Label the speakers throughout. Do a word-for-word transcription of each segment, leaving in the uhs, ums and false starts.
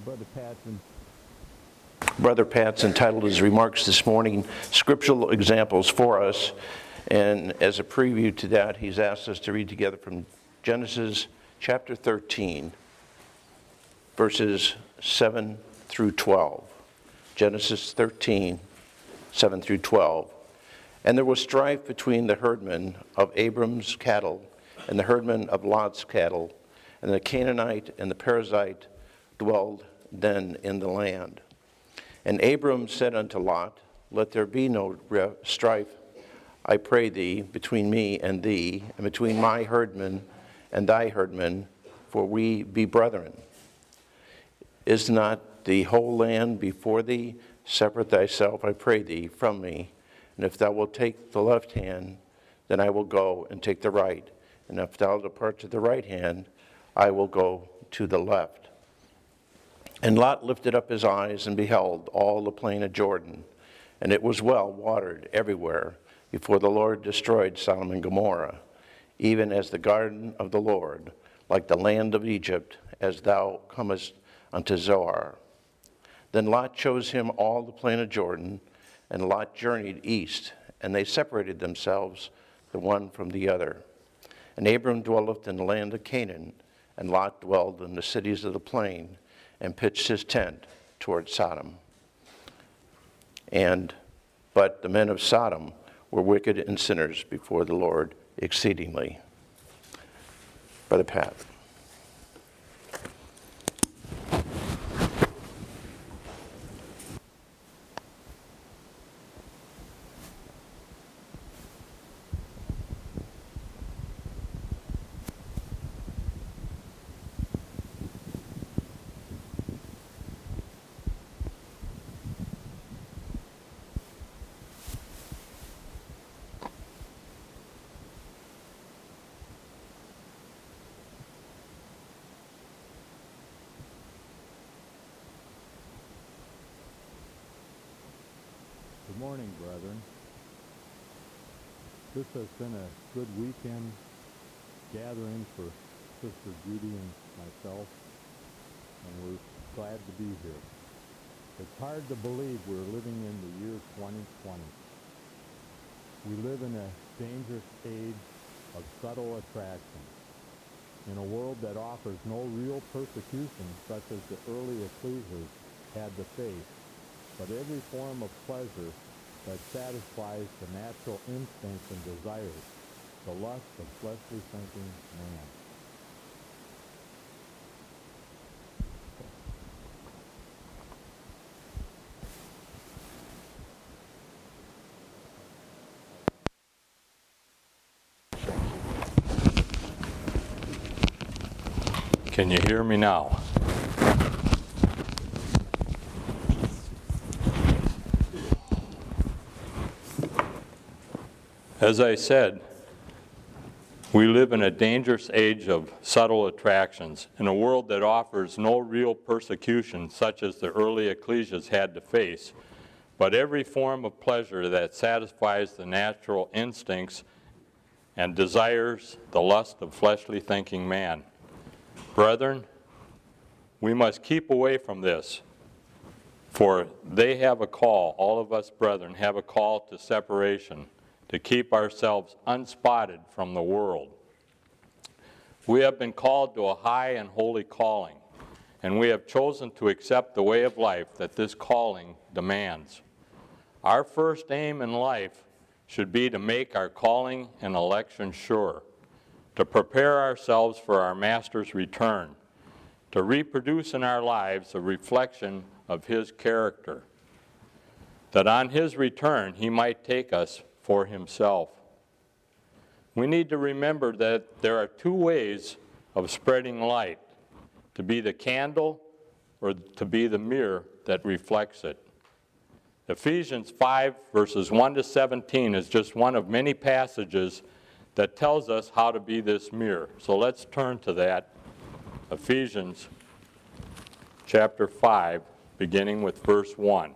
Speaker 1: Brother Patson.
Speaker 2: Brother Pat's entitled his remarks this morning, Scriptural Examples for Us. And as a preview to that, he's asked us to read together from Genesis chapter thirteen, verses seven through twelve. Genesis thirteen, seven through twelve. And there was strife between the herdmen of Abram's cattle and the herdmen of Lot's cattle, and the Canaanite and the Perizzite dwelled then in the land. And Abram said unto Lot, Let there be no strife, I pray thee, between me and thee, and between my herdmen and thy herdmen, for we be brethren. Is not the whole land before thee? Separate thyself, I pray thee, from me. And if thou wilt take the left hand, then I will go and take the right. And if thou depart to the right hand, I will go to the left. And Lot lifted up his eyes and beheld all the plain of Jordan, and it was well watered everywhere, before the Lord destroyed Sodom and Gomorrah, even as the garden of the Lord, like the land of Egypt, as thou comest unto Zoar. Then Lot chose him all the plain of Jordan, and Lot journeyed east, and they separated themselves the one from the other. And Abram dwelleth in the land of Canaan, and Lot dwelled in the cities of the plain, and pitched his tent toward Sodom. And but the men of Sodom were wicked and sinners before the Lord exceedingly. Brother Pat.
Speaker 1: Good morning, brethren. This has been a good weekend gathering for Sister Judy and myself, and we're glad to be here. It's hard to believe we're living in the year twenty twenty. We live in a dangerous age of subtle attraction, in a world that offers no real persecution such as the early ecclesias had to face, but every form of pleasure that satisfies the natural instincts and desires, the lust of fleshly thinking man. Can you hear me now? As I said, we live in a dangerous age of subtle attractions, in a world that offers no real persecution such as the early ecclesias had to face, but every form of pleasure that satisfies the natural instincts and desires the lust of fleshly thinking man. Brethren, we must keep away from this, for they have a call, all of us brethren have a call to separation, to keep ourselves unspotted from the world. We have been called to a high and holy calling, and we have chosen to accept the way of life that this calling demands. Our first aim in life should be to make our calling and election sure, to prepare ourselves for our Master's return, to reproduce in our lives a reflection of His character, that on His return He might take us for Himself. We need to remember that there are two ways of spreading light, to be the candle or to be the mirror that reflects it. Ephesians five, verses one to seventeen is just one of many passages that tells us how to be this mirror. So let's turn to that. Ephesians chapter five, beginning with verse one.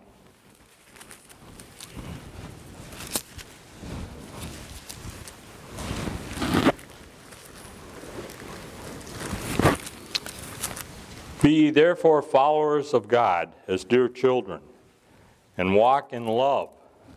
Speaker 1: Be ye therefore followers of God as dear children, and walk in love,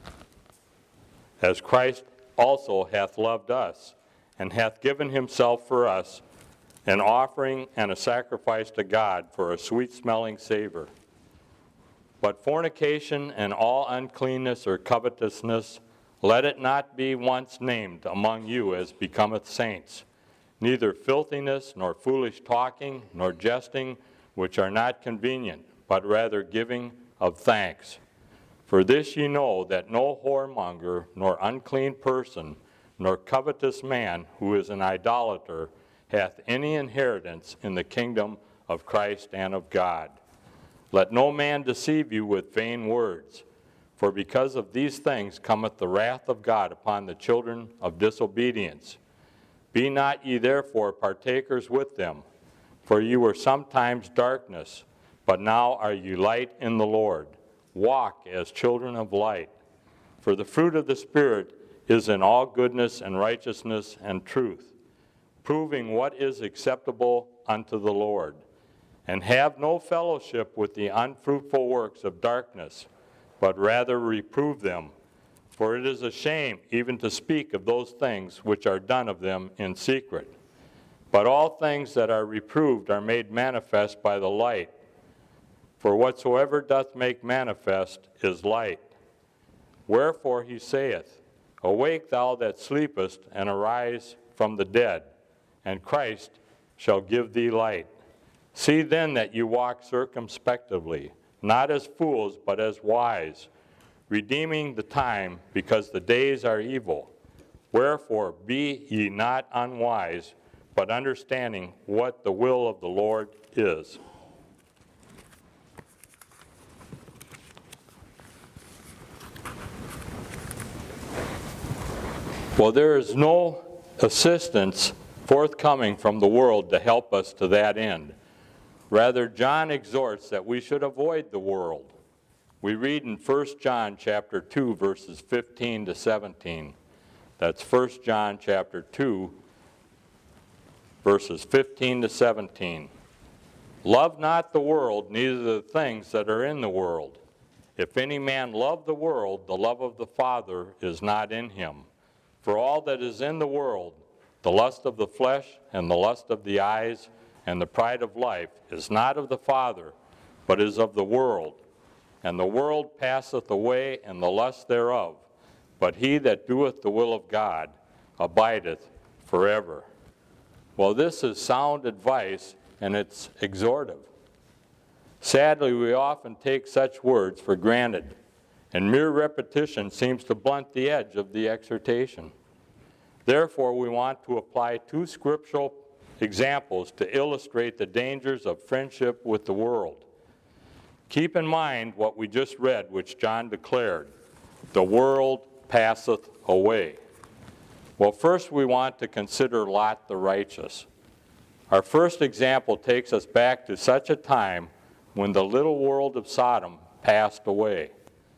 Speaker 1: as Christ also hath loved us, and hath given himself for us, an offering and a sacrifice to God for a sweet-smelling savor. But fornication and all uncleanness or covetousness, let it not be once named among you as becometh saints, neither filthiness, nor foolish talking, nor jesting, which are not convenient, but rather giving of thanks. For this ye know, that no whoremonger, nor unclean person, nor covetous man, who is an idolater, hath any inheritance in the kingdom of Christ and of God. Let no man deceive you with vain words, for because of these things cometh the wrath of God upon the children of disobedience. Be not ye therefore partakers with them, for ye were sometimes darkness, but now are ye light in the Lord. Walk as children of light. For the fruit of the Spirit is in all goodness and righteousness and truth, proving what is acceptable unto the Lord. And have no fellowship with the unfruitful works of darkness, but rather reprove them. For it is a shame even to speak of those things which are done of them in secret. But all things that are reproved are made manifest by the light. For whatsoever doth make manifest is light. Wherefore he saith, Awake thou that sleepest, and arise from the dead, and Christ shall give thee light. See then that you walk circumspectly, not as fools, but as wise, redeeming the time, because the days are evil. Wherefore be ye not unwise, but understanding what the will of the Lord is. Well, there is no assistance forthcoming from the world to help us to that end. Rather, John exhorts that we should avoid the world. We read in First John chapter two, verses fifteen to seventeen. That's First John chapter two, verses fifteen to seventeen. Love not the world, neither the things that are in the world. If any man love the world, the love of the Father is not in him. For all that is in the world, the lust of the flesh, and the lust of the eyes, and the pride of life, is not of the Father, but is of the world. And the world passeth away, and the lust thereof. But he that doeth the will of God abideth forever. Well, this is sound advice, and it's exhortive. Sadly, we often take such words for granted, and mere repetition seems to blunt the edge of the exhortation. Therefore, we want to apply two scriptural examples to illustrate the dangers of friendship with the world. Keep in mind what we just read, which John declared, the world passeth away. Well, first we want to consider Lot the righteous. Our first example takes us back to such a time when the little world of Sodom passed away.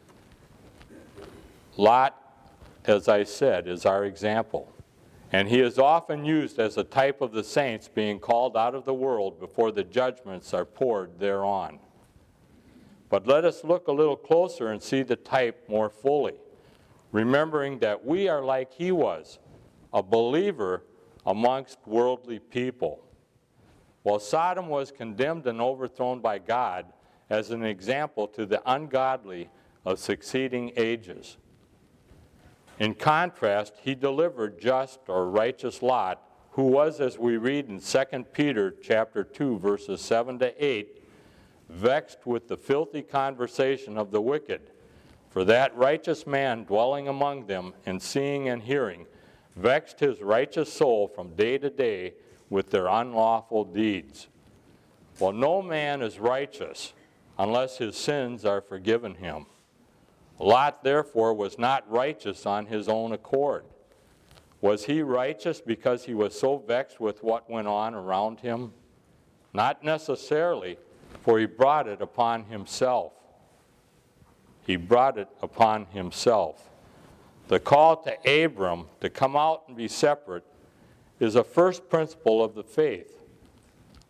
Speaker 1: Lot, as I said, is our example. And he is often used as a type of the saints being called out of the world before the judgments are poured thereon. But let us look a little closer and see the type more fully, remembering that we are like he was, a believer amongst worldly people. While Sodom was condemned and overthrown by God as an example to the ungodly of succeeding ages. In contrast, he delivered just or righteous Lot, who was, as we read in Second Peter chapter two, verses seven to eight, vexed with the filthy conversation of the wicked. For that righteous man dwelling among them and seeing and hearing vexed his righteous soul from day to day with their unlawful deeds. Well, no man is righteous unless his sins are forgiven him. Lot, therefore, was not righteous on his own accord. Was he righteous because he was so vexed with what went on around him? Not necessarily, for he brought it upon himself. He brought it upon himself. The call to Abram to come out and be separate is a first principle of the faith.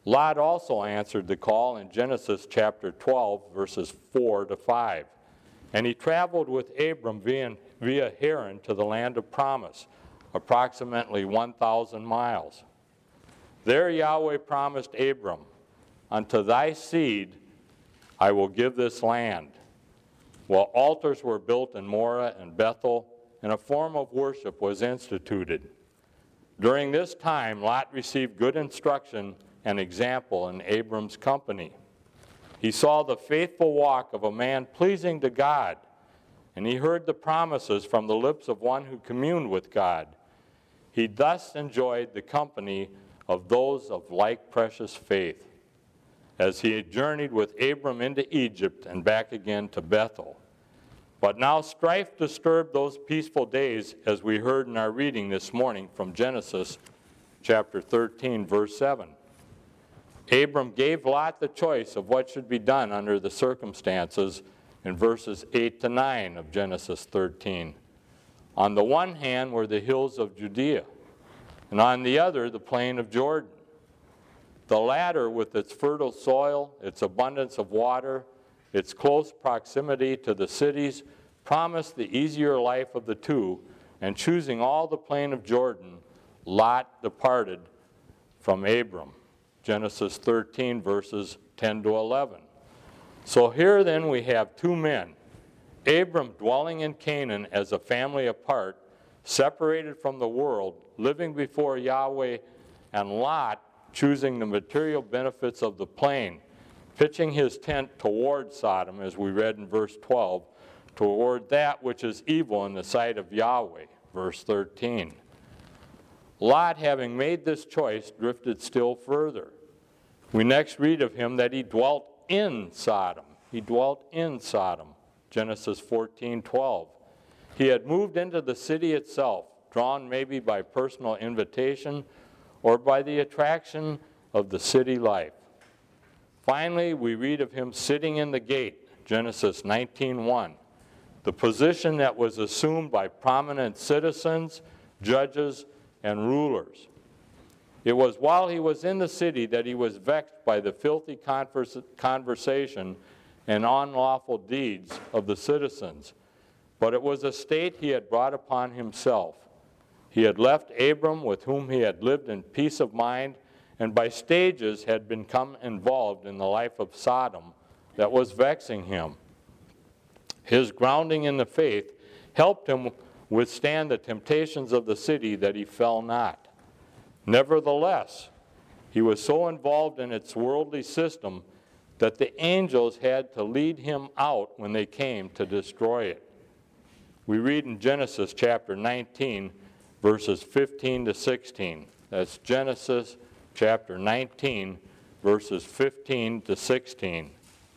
Speaker 1: Lot also answered the call in Genesis chapter twelve, verses four to five. And he traveled with Abram via, via Haran to the land of promise, approximately one thousand miles. There Yahweh promised Abram, "Unto thy seed I will give this land." While altars were built in Morah and Bethel, and a form of worship was instituted. During this time, Lot received good instruction and example in Abram's company. He saw the faithful walk of a man pleasing to God, and he heard the promises from the lips of one who communed with God. He thus enjoyed the company of those of like precious faith, as he had journeyed with Abram into Egypt and back again to Bethel. But now strife disturbed those peaceful days, as we heard in our reading this morning from Genesis chapter thirteen, verse seven. Abram gave Lot the choice of what should be done under the circumstances in verses eight to nine of Genesis thirteen. On the one hand were the hills of Judea, and on the other the plain of Jordan. The latter, with its fertile soil, its abundance of water, its close proximity to the cities, promised the easier life of the two, and choosing all the plain of Jordan, Lot departed from Abram. Genesis thirteen, verses ten to eleven. So here then we have two men, Abram dwelling in Canaan as a family apart, separated from the world, living before Yahweh, and Lot choosing the material benefits of the plain, pitching his tent toward Sodom, as we read in verse twelve, toward that which is evil in the sight of Yahweh, verse thirteen. Lot, having made this choice, drifted still further. We next read of him that he dwelt in Sodom. He dwelt in Sodom, Genesis fourteen twelve. He had moved into the city itself, drawn maybe by personal invitation or by the attraction of the city life. Finally, we read of him sitting in the gate, Genesis nineteen one, the position that was assumed by prominent citizens, judges, and rulers. It was while he was in the city that he was vexed by the filthy converse, conversation and unlawful deeds of the citizens. But it was a state he had brought upon himself. He had left Abram, with whom he had lived in peace of mind, and by stages had become involved in the life of Sodom that was vexing him. His grounding in the faith helped him withstand the temptations of the city that he fell not. Nevertheless, he was so involved in its worldly system that the angels had to lead him out when they came to destroy it. We read in Genesis chapter nineteen, verses fifteen to sixteen. That's Genesis chapter nineteen, verses fifteen to sixteen.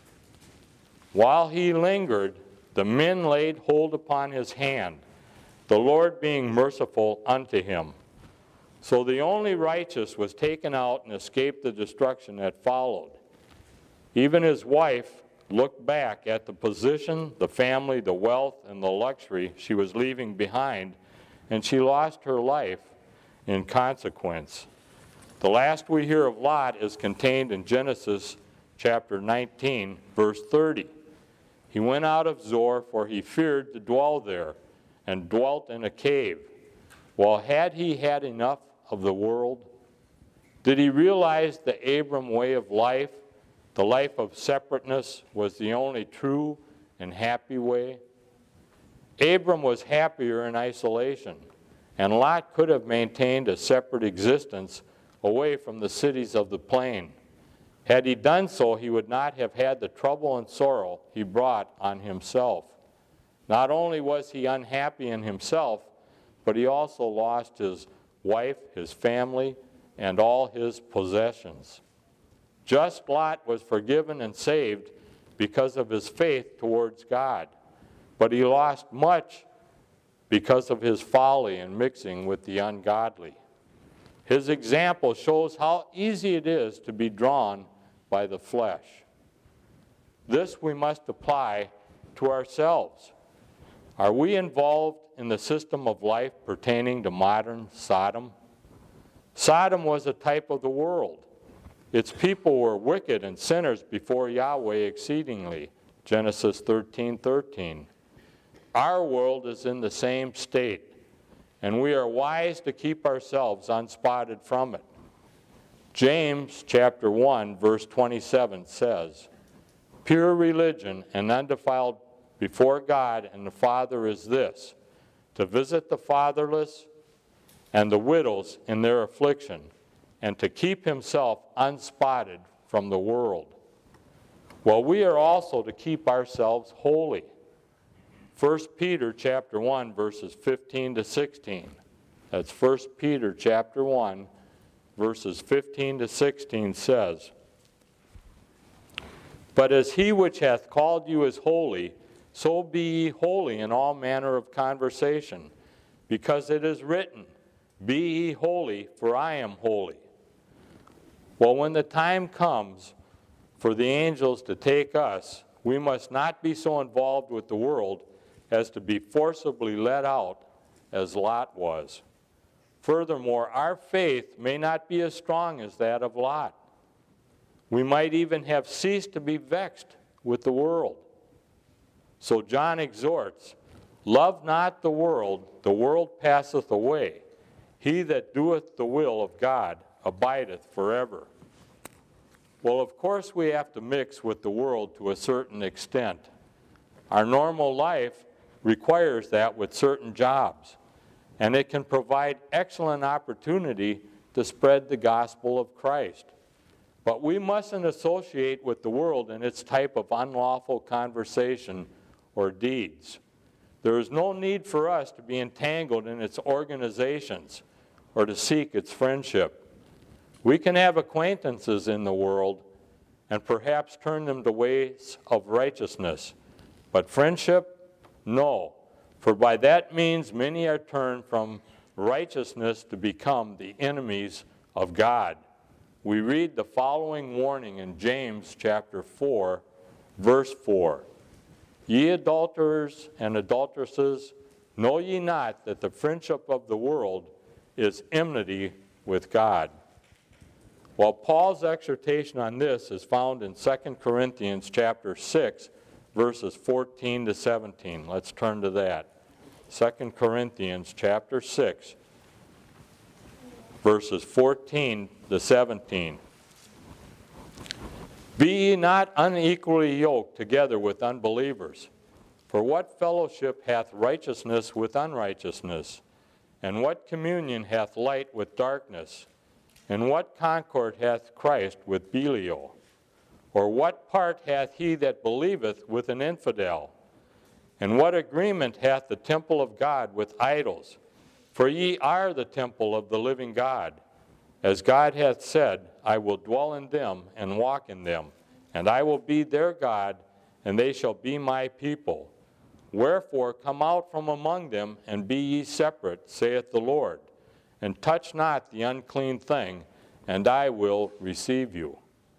Speaker 1: While he lingered, the men laid hold upon his hand, the Lord being merciful unto him. So the only righteous was taken out and escaped the destruction that followed. Even his wife looked back at the position, the family, the wealth, and the luxury she was leaving behind, and she lost her life in consequence. The last we hear of Lot is contained in Genesis chapter nineteen, verse thirty. He went out of Zoar, for he feared to dwell there, and dwelt in a cave. Well, had he had enough of the world? Did he realize the Abram way of life, the life of separateness, was the only true and happy way? Abram was happier in isolation, and Lot could have maintained a separate existence away from the cities of the plain. Had he done so, he would not have had the trouble and sorrow he brought on himself. Not only was he unhappy in himself, but he also lost his wife, his family, and all his possessions. Just Lot was forgiven and saved because of his faith towards God, but he lost much because of his folly in mixing with the ungodly. His example shows how easy it is to be drawn by the flesh. This we must apply to ourselves. Are we involved in the system of life pertaining to modern Sodom? Sodom was a type of the world. Its people were wicked and sinners before Yahweh exceedingly. Genesis thirteen thirteen. Our world is in the same state, and we are wise to keep ourselves unspotted from it. James chapter one, verse twenty-seven says, "Pure religion and undefiled before God and the Father is this, to visit the fatherless and the widows in their affliction, and to keep himself unspotted from the world." Well, we are also to keep ourselves holy. First Peter chapter one, verses fifteen to sixteen. That's First Peter chapter one, verses fifteen to sixteen says, "But as he which hath called you is holy, so be ye holy in all manner of conversation, because it is written, Be ye holy, for I am holy." Well, when the time comes for the angels to take us, we must not be so involved with the world as to be forcibly let out as Lot was. Furthermore, our faith may not be as strong as that of Lot. We might even have ceased to be vexed with the world. So John exhorts, "Love not the world, the world passeth away. He that doeth the will of God abideth forever." Well, of course we have to mix with the world to a certain extent. Our normal life requires that with certain jobs, and it can provide excellent opportunity to spread the gospel of Christ. But we mustn't associate with the world in its type of unlawful conversation or deeds. There is no need for us to be entangled in its organizations or to seek its friendship. We can have acquaintances in the world and perhaps turn them to ways of righteousness. But friendship? No. For by that means many are turned from righteousness to become the enemies of God. We read the following warning in James chapter four, verse four. "Ye adulterers and adulteresses, know ye not that the friendship of the world is enmity with God?" Well, Paul's exhortation on this is found in Second Corinthians chapter six, verses fourteen to seventeen. Let's turn to that. Second Corinthians chapter six, verses fourteen to seventeen. "Be ye not unequally yoked together with unbelievers. For what fellowship hath righteousness with unrighteousness? And what communion hath light with darkness? And what concord hath Christ with Belial? Or what part hath he that believeth with an infidel? And what agreement hath the temple of God with idols? For ye are the temple of the living God. As God hath said, I will dwell in them and walk in them, and I will be their God, and they shall be my people. Wherefore come out from among them, and be ye separate, saith the Lord, and touch not the unclean thing, and I will receive you.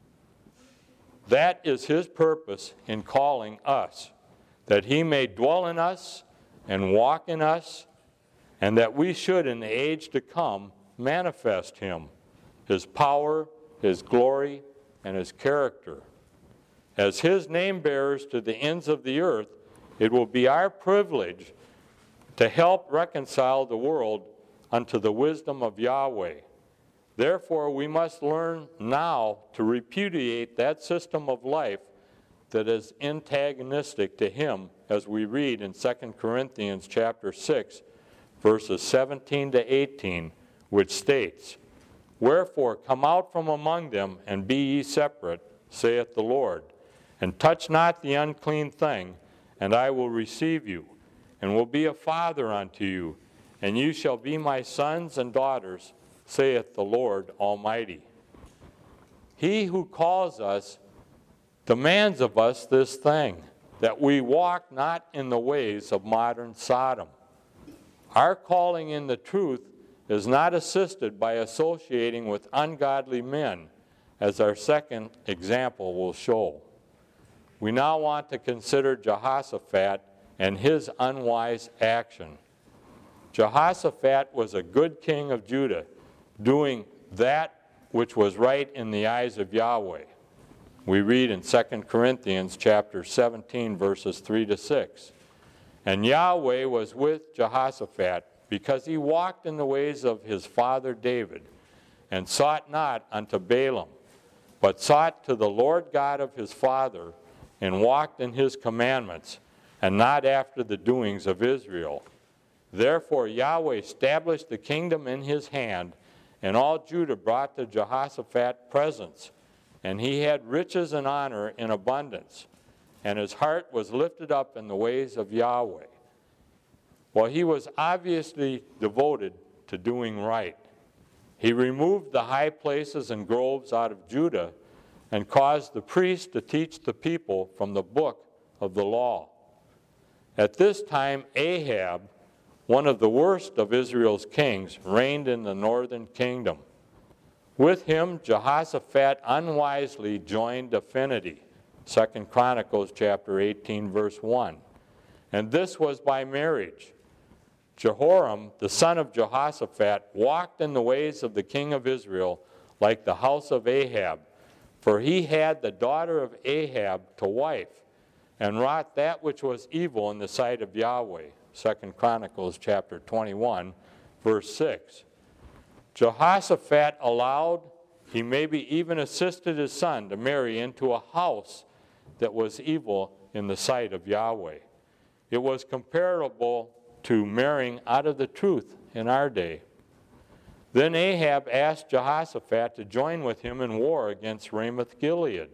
Speaker 1: That is his purpose in calling us, that he may dwell in us and walk in us, and that we should in the age to come manifest him, his power, his glory, and his character. As his name bearers to the ends of the earth, it will be our privilege to help reconcile the world unto the wisdom of Yahweh. Therefore, we must learn now to repudiate that system of life that is antagonistic to him, as we read in Second Corinthians chapter six, verses seventeen to eighteen, which states, Wherefore come out from among them, and be ye separate, saith the Lord, and touch not the unclean thing, and I will receive you, and will be a father unto you, and you shall be my sons and daughters, saith the Lord Almighty. He who calls us demands of us this thing, that we walk not in the ways of modern Sodom. Our calling in the truth is not assisted by associating with ungodly men, as our second example will show. We now want to consider Jehoshaphat and his unwise action. Jehoshaphat was a good king of Judah, doing that which was right in the eyes of Yahweh. We read in Second Corinthians chapter seventeen, verses three to six. And Yahweh was with Jehoshaphat, because he walked in the ways of his father David, and sought not unto Baalim, but sought to the Lord God of his father, and walked in his commandments, and not after the doings of Israel. Therefore Yahweh established the kingdom in his hand, and all Judah brought to Jehoshaphat presents, and he had riches and honor in abundance, and his heart was lifted up in the ways of Yahweh. Well, he was obviously devoted to doing right. He removed the high places and groves out of Judah and caused the priests to teach the people from the book of the law. At this time, Ahab, one of the worst of Israel's kings, reigned in the northern kingdom. With him, Jehoshaphat unwisely joined affinity. Second Chronicles chapter eighteen, verse one. And this was by marriage. Jehoram, the son of Jehoshaphat, walked in the ways of the king of Israel like the house of Ahab, for he had the daughter of Ahab to wife, and wrought that which was evil in the sight of Yahweh. Second Chronicles chapter twenty-one, verse six. Jehoshaphat allowed, he maybe even assisted his son to marry into a house that was evil in the sight of Yahweh. It was comparable to marrying out of the truth in our day. Then Ahab asked Jehoshaphat to join with him in war against Ramoth Gilead.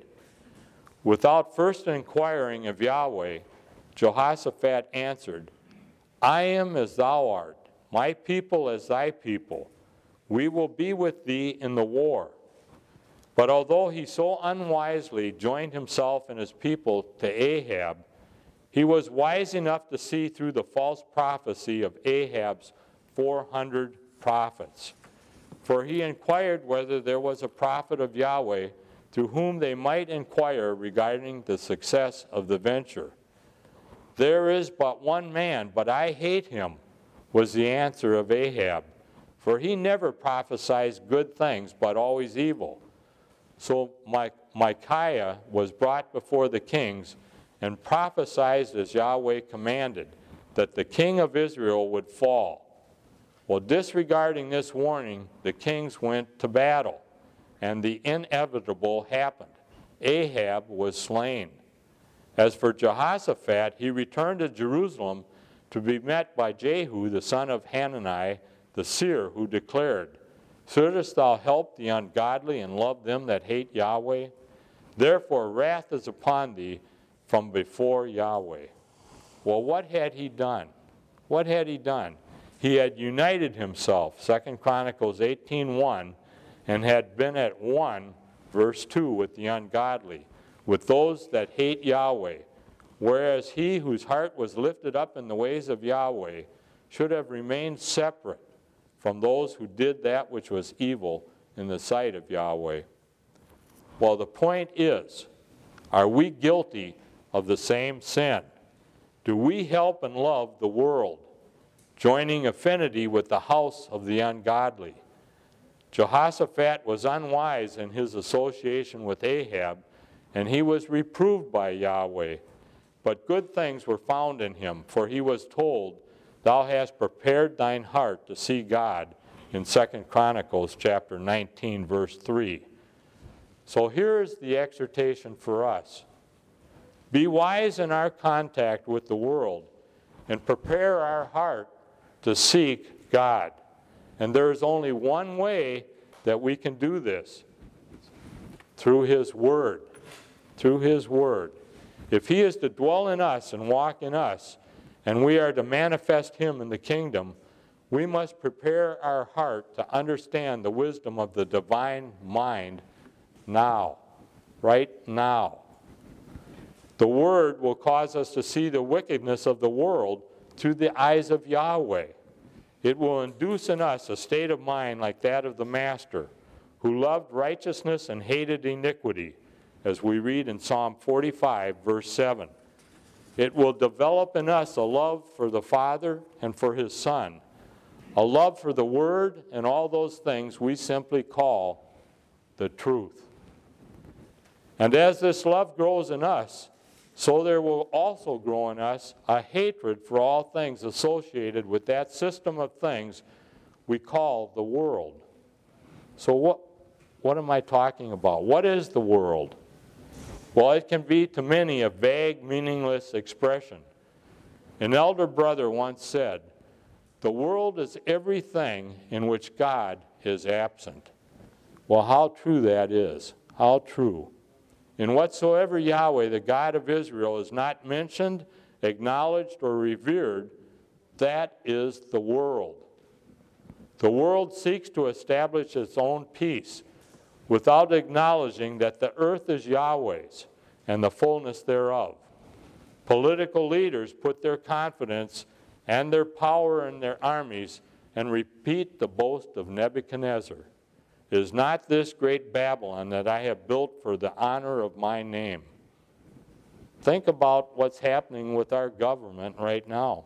Speaker 1: Without first inquiring of Yahweh, Jehoshaphat answered, I am as thou art, my people as thy people. We will be with thee in the war. But although he so unwisely joined himself and his people to Ahab, he was wise enough to see through the false prophecy of Ahab's four hundred prophets. For he inquired whether there was a prophet of Yahweh through whom they might inquire regarding the success of the venture. There is but one man, but I hate him, was the answer of Ahab. For he never prophesies good things, but always evil. So Micaiah was brought before the kings and prophesied as Yahweh commanded, that the king of Israel would fall. Well, disregarding this warning, the kings went to battle, and the inevitable happened. Ahab was slain. As for Jehoshaphat, he returned to Jerusalem to be met by Jehu, the son of Hanani, the seer, who declared, Shouldest thou help the ungodly and love them that hate Yahweh? Therefore wrath is upon thee from before Yahweh. Well, what had he done? What had he done? He had united himself, Second Chronicles eighteen one, and had been at one, verse two, with the ungodly, with those that hate Yahweh, whereas he whose heart was lifted up in the ways of Yahweh should have remained separate from those who did that which was evil in the sight of Yahweh. Well, the point is, are we guilty of the same sin? Do we help and love the world, joining affinity with the house of the ungodly? Jehoshaphat was unwise in his association with Ahab, and he was reproved by Yahweh. But good things were found in him, for he was told, Thou hast prepared thine heart to see God, in Second Chronicles chapter nineteen, verse three. So here's the exhortation for us. Be wise in our contact with the world, and prepare our heart to seek God. And there is only one way that we can do this, through His Word. Through His Word. If He is to dwell in us and walk in us, and we are to manifest Him in the kingdom, we must prepare our heart to understand the wisdom of the divine mind now, right now. The Word will cause us to see the wickedness of the world through the eyes of Yahweh. It will induce in us a state of mind like that of the Master, who loved righteousness and hated iniquity, as we read in Psalm forty-five, verse seven. It will develop in us a love for the Father and for His Son, a love for the Word and all those things we simply call the truth. And as this love grows in us, so there will also grow in us a hatred for all things associated with that system of things we call the world. So what, what am I talking about? What is the world? Well, it can be to many a vague, meaningless expression. An elder brother once said, "The world is everything in which God is absent." Well, how true that is. How true. In whatsoever Yahweh, the God of Israel, is not mentioned, acknowledged, or revered, that is the world. The world seeks to establish its own peace without acknowledging that the earth is Yahweh's and the fullness thereof. Political leaders put their confidence and their power in their armies and repeat the boast of Nebuchadnezzar. Is not this great Babylon that I have built for the honor of my name? Think about what's happening with our government right now.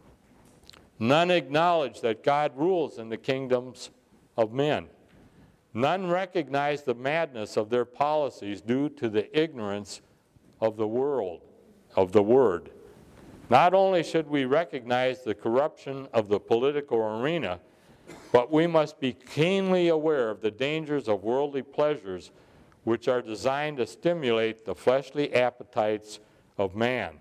Speaker 1: None acknowledge that God rules in the kingdoms of men. None recognize the madness of their policies due to the ignorance of the world, of the word. Not only should we recognize the corruption of the political arena, but we must be keenly aware of the dangers of worldly pleasures which are designed to stimulate the fleshly appetites of man.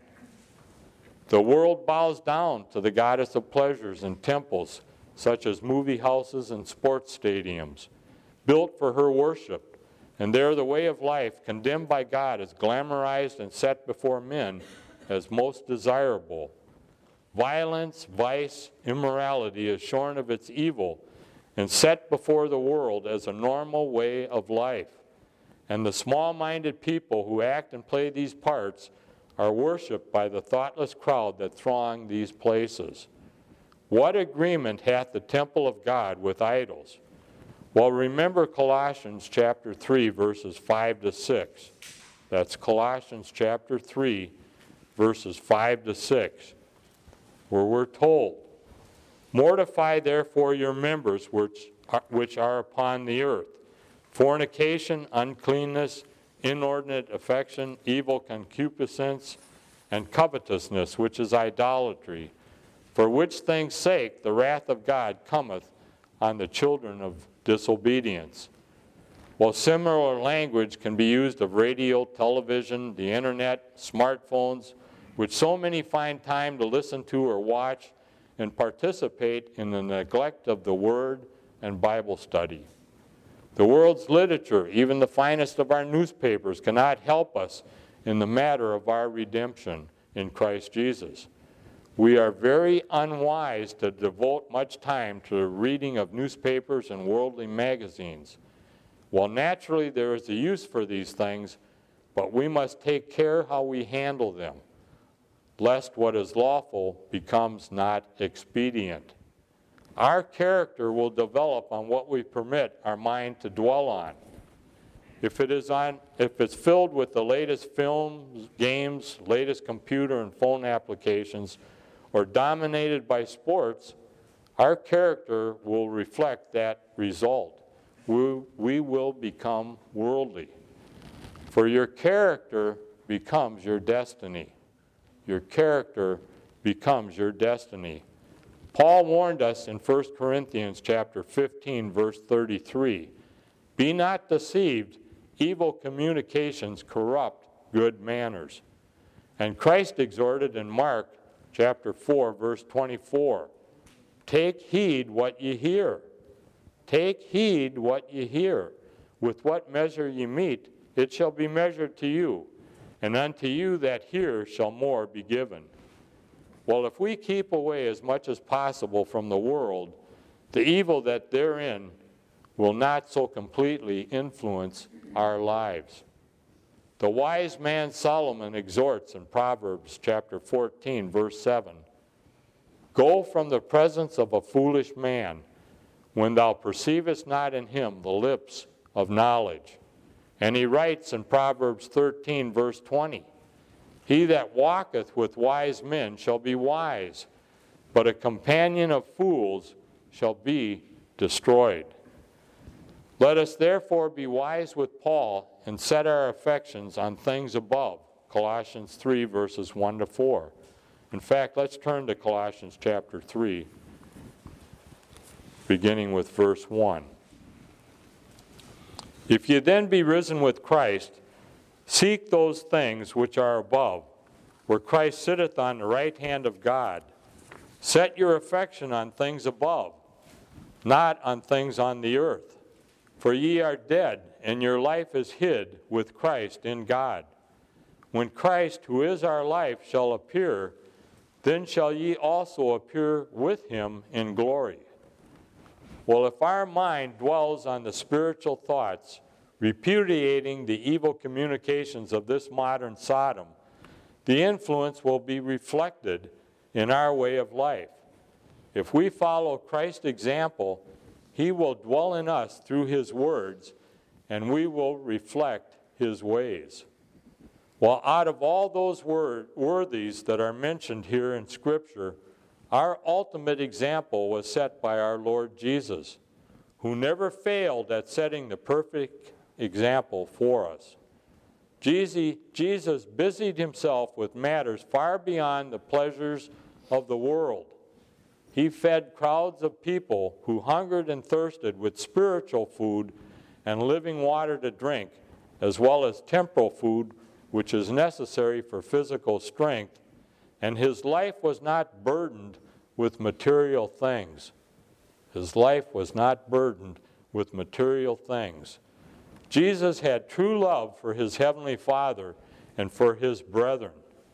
Speaker 1: The world bows down to the goddess of pleasures in temples such as movie houses and sports stadiums, built for her worship, and there the way of life condemned by God is glamorized and set before men as most desirable. Violence, vice, immorality is shorn of its evil and set before the world as a normal way of life. And the small-minded people who act and play these parts are worshipped by the thoughtless crowd that throng these places. What agreement hath the temple of God with idols? Well, remember Colossians chapter three, verses five to six. That's Colossians chapter three, verses five to six. Where we're told, "Mortify therefore your members which are, which are upon the earth, fornication, uncleanness, inordinate affection, evil concupiscence, and covetousness, which is idolatry, for which things' sake the wrath of God cometh on the children of disobedience." Well, similar language can be used of radio, television, the internet, smartphones, which so many find time to listen to or watch and participate in the neglect of the Word and Bible study. The world's literature, even the finest of our newspapers, cannot help us in the matter of our redemption in Christ Jesus. We are very unwise to devote much time to the reading of newspapers and worldly magazines. While naturally there is a use for these things, but we must take care how we handle them, lest what is lawful becomes not expedient. Our character will develop on what we permit our mind to dwell on. If it is on, if it's filled with the latest films, games, latest computer and phone applications, or dominated by sports, our character will reflect that result. We, we will become worldly. For your character becomes your destiny. Your character becomes your destiny. Paul warned us in First Corinthians chapter fifteen, verse thirty-three, "Be not deceived, evil communications corrupt good manners." And Christ exhorted in Mark chapter four, verse twenty-four, "Take heed what ye hear. Take heed what ye hear. With what measure ye meet, it shall be measured to you, and unto you that hear shall more be given." Well, if we keep away as much as possible from the world, the evil that therein will not so completely influence our lives. The wise man Solomon exhorts in Proverbs chapter fourteen, verse seven, "Go from the presence of a foolish man, when thou perceivest not in him the lips of knowledge." And he writes in Proverbs thirteen, verse twenty, "He that walketh with wise men shall be wise, but a companion of fools shall be destroyed." Let us therefore be wise with Paul and set our affections on things above. Colossians three, verses one to four. In fact, let's turn to Colossians chapter three, beginning with verse one. If you then be risen with Christ, seek those things which are above, where Christ sitteth on the right hand of God. Set your affection on things above, not on things on the earth. For ye are dead, and your life is hid with Christ in God. When Christ, who is our life, shall appear, then shall ye also appear with him in glory. Well, if our mind dwells on the spiritual thoughts, repudiating the evil communications of this modern Sodom, the influence will be reflected in our way of life. If we follow Christ's example, he will dwell in us through his words, and we will reflect his ways. Well, out of all those word, worthies that are mentioned here in Scripture, our ultimate example was set by our Lord Jesus, who never failed at setting the perfect example for us. Jesus busied himself with matters far beyond the pleasures of the world. He fed crowds of people who hungered and thirsted with spiritual food and living water to drink, as well as temporal food, which is necessary for physical strength, and his life was not burdened with material things. His life was not burdened with material things. Jesus had true love for his heavenly Father and for his brethren.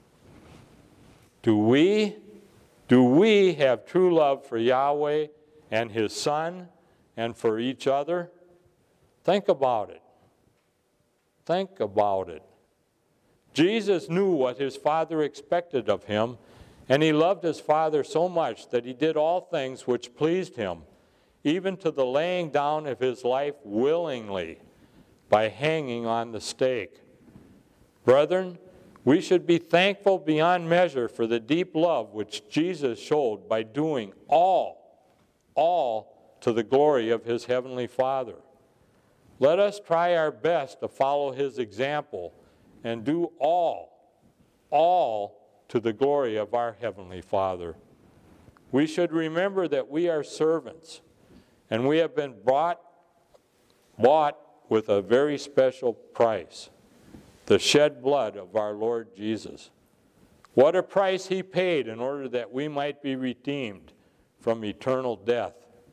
Speaker 1: Do we, do we have true love for Yahweh and his Son and for each other? Think about it. Think about it. Jesus knew what his Father expected of him, and he loved his Father so much that he did all things which pleased him, even to the laying down of his life willingly by hanging on the stake. Brethren, we should be thankful beyond measure for the deep love which Jesus showed by doing all, all to the glory of his heavenly Father. Let us try our best to follow his example and do all, all to the glory of our heavenly Father. We should remember that we are servants, and we have been bought, bought with a very special price, the shed blood of our Lord Jesus. What a price he paid in order that we might be redeemed from eternal death.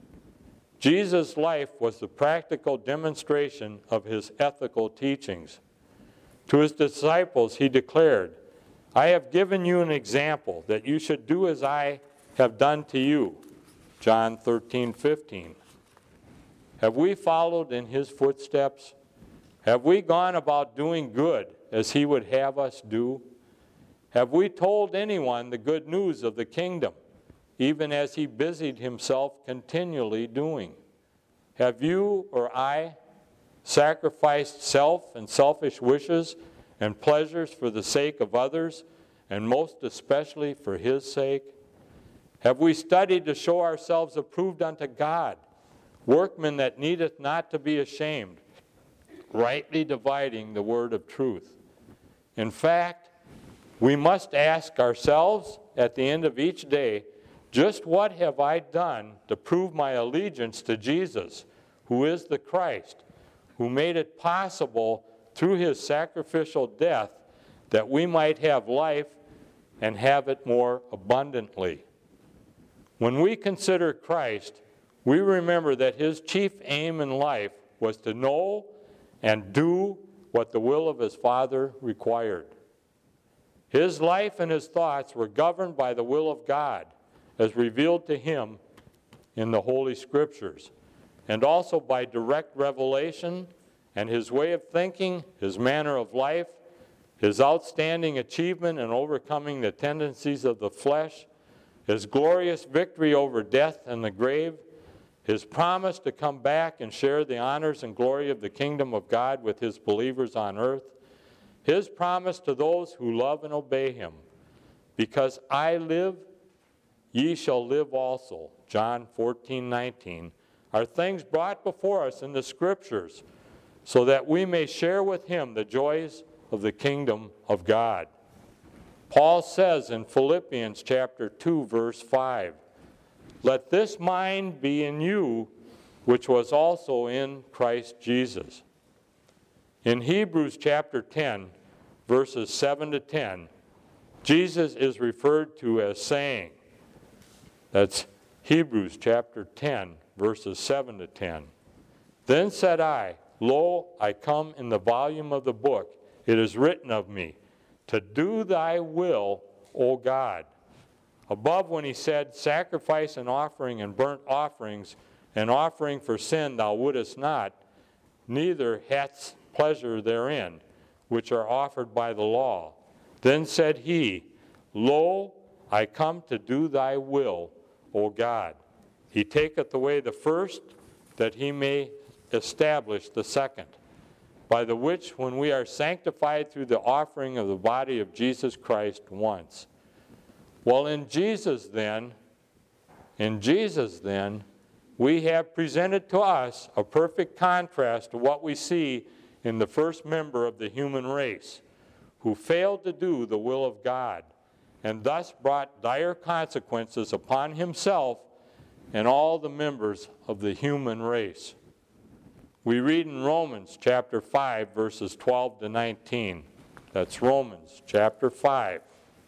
Speaker 1: Jesus' life was the practical demonstration of his ethical teachings. To his disciples he declared, I have given you an example that you should do as I have done to you. John thirteen fifteen. Have we followed in his footsteps? Have we gone about doing good as he would have us do? Have we told anyone the good news of the kingdom, even as he busied himself continually doing? Have you or I sacrificed self and selfish wishes and pleasures for the sake of others, and most especially for his sake? Have we studied to show ourselves approved unto God, workmen that needeth not to be ashamed, rightly dividing the word of truth? In fact, we must ask ourselves at the end of each day, just what have I done to prove my allegiance to Jesus, who is the Christ, who made it possible through his sacrificial death that we might have life and have it more abundantly? When we consider Christ, we remember that his chief aim in life was to know and do what the will of his Father required. His life and his thoughts were governed by the will of God, as revealed to him in the Holy Scriptures, and also by direct revelation, and his way of thinking, his manner of life, his outstanding achievement in overcoming the tendencies of the flesh, his glorious victory over death and the grave, his promise to come back and share the honors and glory of the kingdom of God with his believers on earth, his promise to those who love and obey him. Because I live, ye shall live also. John fourteen nineteen. are things brought before us in the Scriptures, so that we may share with him the joys of the kingdom of God. Paul says in Philippians chapter two, verse five, "Let this mind be in you, which was also in Christ Jesus." In Hebrews chapter ten, verses seven to ten, Jesus is referred to as saying, that's Hebrews chapter ten, verses seven to ten. "Then said I, Lo, I come in the volume of the book. It is written of me, to do thy will, O God." Above, when he said, "Sacrifice and offering and burnt offerings, and offering for sin thou wouldest not, neither hadst pleasure therein, which are offered by the law. Then said he, Lo, I come to do thy will, O God. He taketh away the first, that he may establish the second, by the which when we are sanctified through the offering of the body of Jesus Christ once." Well, in Jesus then, in Jesus then, we have presented to us a perfect contrast to what we see in the first member of the human race, who failed to do the will of God, and thus brought dire consequences upon himself and all the members of the human race. We read in Romans chapter five, verses twelve to nineteen. That's Romans chapter five,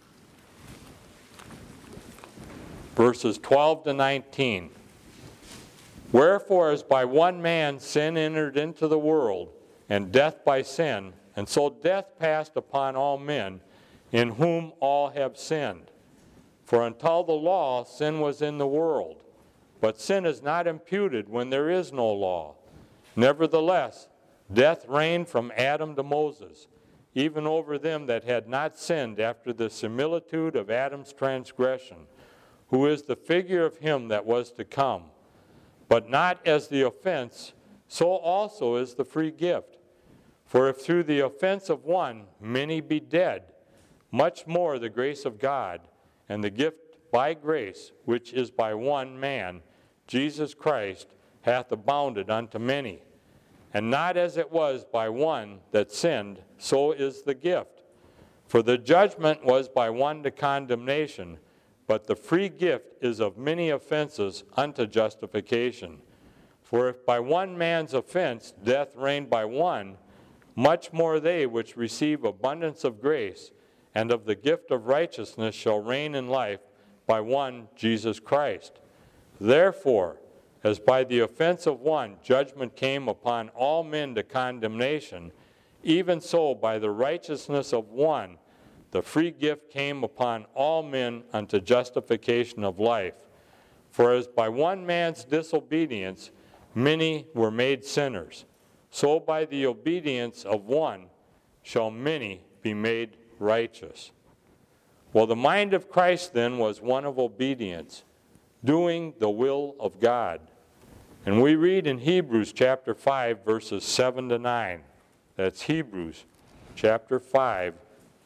Speaker 1: verses twelve to nineteen. "Wherefore, as by one man sin entered into the world, and death by sin, and so death passed upon all men, in whom all have sinned. For until the law, sin was in the world. But sin is not imputed when there is no law. Nevertheless, death reigned from Adam to Moses, even over them that had not sinned after the similitude of Adam's transgression, who is the figure of him that was to come. But not as the offense, so also is the free gift. For if through the offense of one many be dead, much more the grace of God, and the gift by grace, which is by one man, Jesus Christ, hath abounded unto many. And not as it was by one that sinned, so is the gift. For the judgment was by one to condemnation, but the free gift is of many offenses unto justification. For if by one man's offense death reigned by one, much more they which receive abundance of grace and of the gift of righteousness shall reign in life by one Jesus Christ. Therefore, as by the offense of one judgment came upon all men to condemnation, even so by the righteousness of one the free gift came upon all men unto justification of life. For as by one man's disobedience many were made sinners, so by the obedience of one shall many be made righteous. Well, the mind of Christ then was one of obedience, doing the will of God. And we read in Hebrews chapter five, verses seven to nine. That's Hebrews chapter five,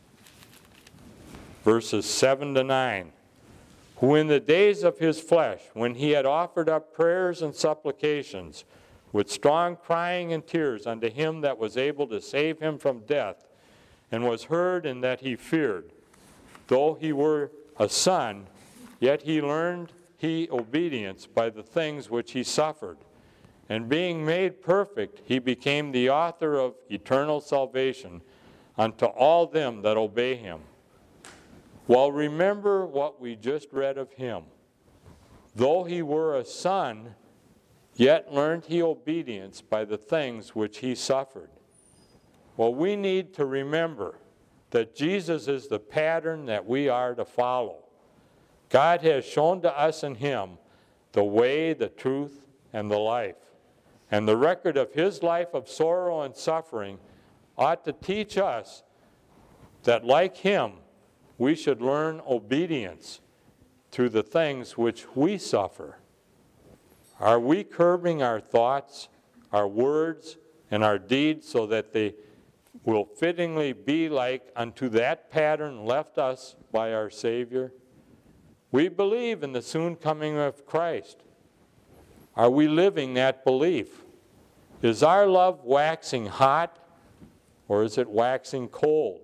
Speaker 1: verses seven to nine. Who in the days of his flesh, when he had offered up prayers and supplications, with strong crying and tears unto him that was able to save him from death, and was heard in that he feared, though he were a son, yet he learned he obedience by the things which he suffered. And being made perfect, he became the author of eternal salvation unto all them that obey him. Well, remember what we just read of him. Though he were a son, yet learned he obedience by the things which he suffered. Well, we need to remember that Jesus is the pattern that we are to follow. God has shown to us in him the way, the truth, and the life. And the record of his life of sorrow and suffering ought to teach us that, like him, we should learn obedience through the things which we suffer. Are we curbing our thoughts, our words, and our deeds so that they will fittingly be like unto that pattern left us by our Savior? We believe in the soon coming of Christ. Are we living that belief? Is our love waxing hot, or is it waxing cold?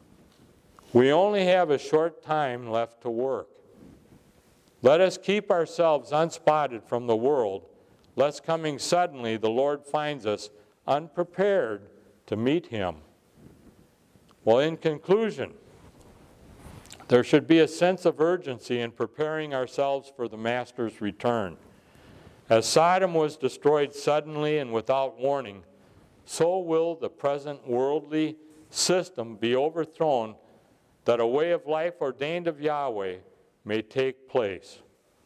Speaker 1: We only have a short time left to work. Let us keep ourselves unspotted from the world, lest coming suddenly the Lord finds us unprepared to meet him. Well, in conclusion, there should be a sense of urgency in preparing ourselves for the Master's return. As Sodom was destroyed suddenly and without warning, so will the present worldly system be overthrown, that a way of life ordained of Yahweh may take place.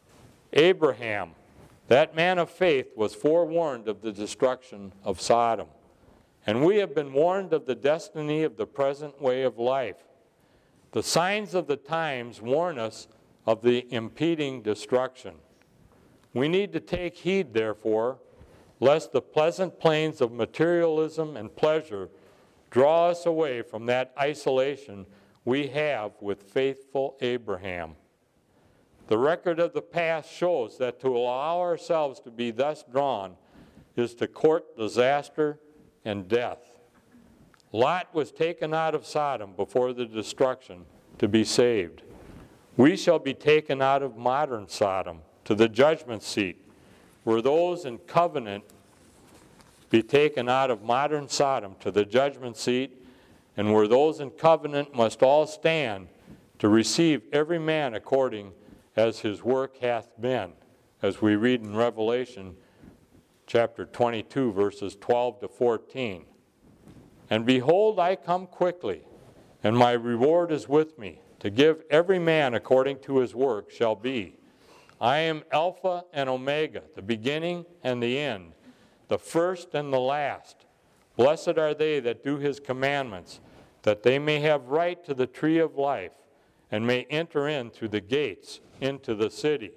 Speaker 1: Abraham, that man of faith, was forewarned of the destruction of Sodom. And we have been warned of the destiny of the present way of life. The signs of the times warn us of the impending destruction. We need to take heed, therefore, lest the pleasant plains of materialism and pleasure draw us away from that isolation we have with faithful Abraham. The record of the past shows that to allow ourselves to be thus drawn is to court disaster and death. Lot was taken out of Sodom before the destruction to be saved. We shall be taken out of modern Sodom to the judgment seat, where those in covenant be taken out of modern Sodom to the judgment seat, and where those in covenant must all stand to receive every man according as his work hath been, as we read in Revelation chapter twenty-two, verses twelve to fourteen. And behold, I come quickly, and my reward is with me, to give every man according to his work shall be. I am Alpha and Omega, the beginning and the end, the first and the last. Blessed are they that do his commandments, that they may have right to the tree of life, and may enter in through the gates into the city.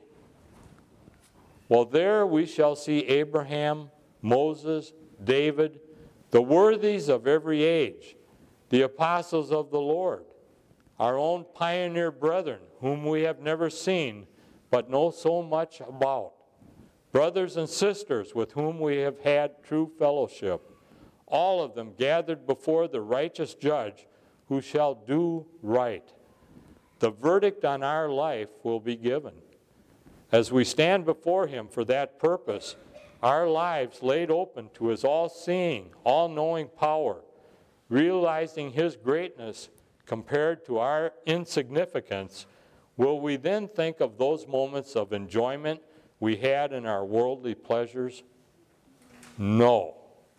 Speaker 1: Well, there we shall see Abraham, Moses, David, the worthies of every age, the apostles of the Lord, our own pioneer brethren, whom we have never seen, but know so much about, brothers and sisters with whom we have had true fellowship, all of them gathered before the righteous judge who shall do right. The verdict on our life will be given. As we stand before him for that purpose, our lives laid open to his all-seeing, all-knowing power, realizing his greatness compared to our insignificance, will we then think of those moments of enjoyment we had in our worldly pleasures? No.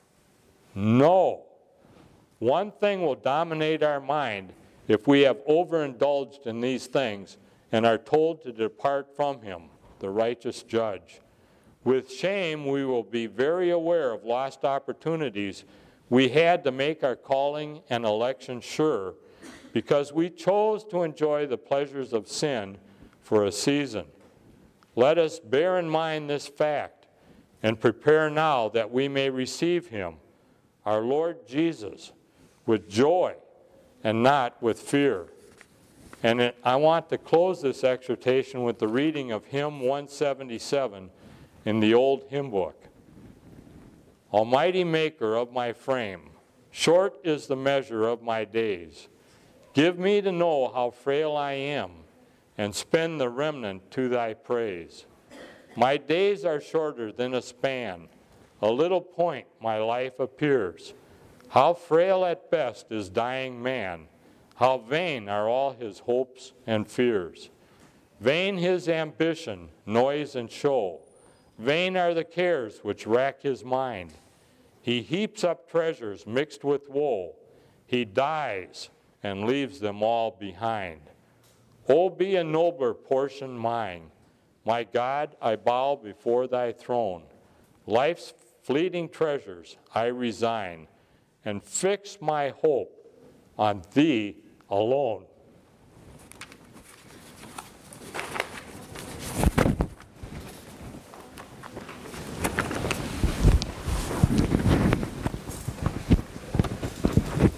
Speaker 1: No. One thing will dominate our mind if we have overindulged in these things and are told to depart from him, the righteous judge. With shame, we will be very aware of lost opportunities we had to make our calling and election sure, because we chose to enjoy the pleasures of sin for a season. Let us bear in mind this fact and prepare now that we may receive him, our Lord Jesus, with joy and not with fear. And it, I want to close this exhortation with the reading of hymn one seventy-seven in the old hymn book. Almighty Maker of my frame, short is the measure of my days. Give me to know how frail I am, and spend the remnant to thy praise. My days are shorter than a span. A little point my life appears. How frail at best is dying man. How vain are all his hopes and fears. Vain his ambition, noise, and show. Vain are the cares which rack his mind. He heaps up treasures mixed with woe. He dies and leaves them all behind. Oh, be a nobler portion mine. My God, I bow before thy throne. Life's fleeting treasures I resign, and fix my hope on thee alone.